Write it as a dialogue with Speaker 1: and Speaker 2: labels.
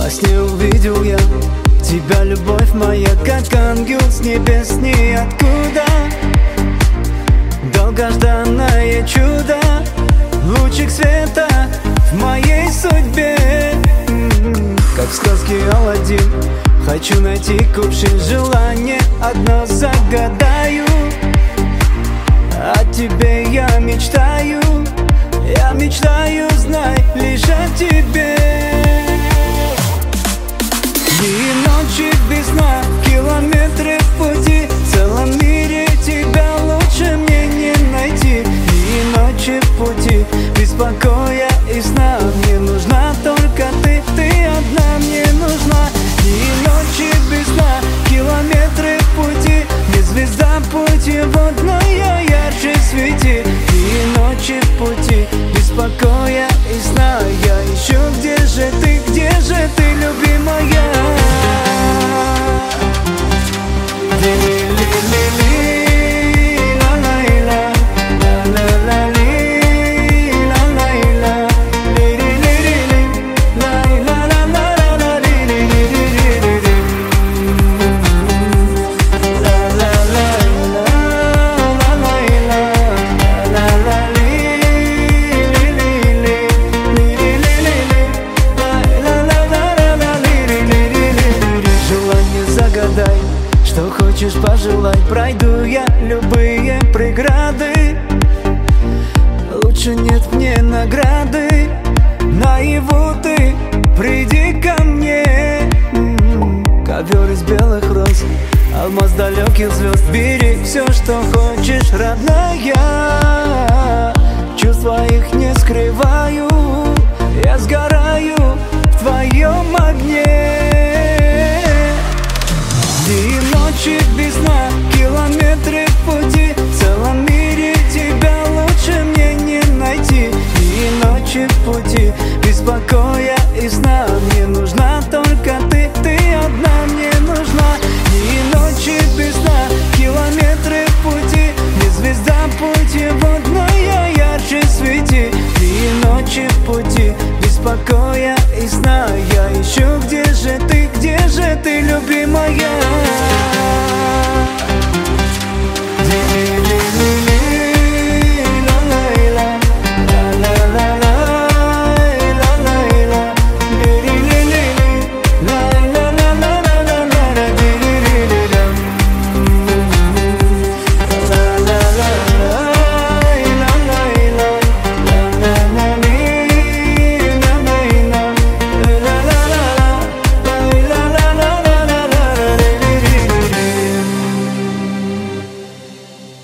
Speaker 1: Во сне увидел я тебя, любовь моя, как ангел с небес ниоткуда. Долгожданное чудо, лучик света в моей судьбе. Как в сказке Аладдин, хочу найти кувшин желания, одно загадаю. О тебе я мечтаю, знай, лишь о тебе. Дни и ночи без сна, километры в пути, в целом мире тебя лучше мне не найти. Дни и ночи в пути, без покоя и сна, мне нужна только ты, ты одна мне нужна. Дни и ночи без сна, километры в пути, мне звезда путеводная ярче свети. Дни и ночи в пути, без покоя и сна, я ищу, где же ты, любимая? Что хочешь, пожелай, пройду я любые преграды. Лучше нет мне награды, наяву ты приди ко мне. Ковер из белых роз, алмаз далеких звезд, бери все, что хочешь, родная. Чувства их не скрываю, я сгораю в твоем огне. Дни и ночи без сна, километры в пути, в целом мире тебя лучше мне не найти. Дни и ночи в пути,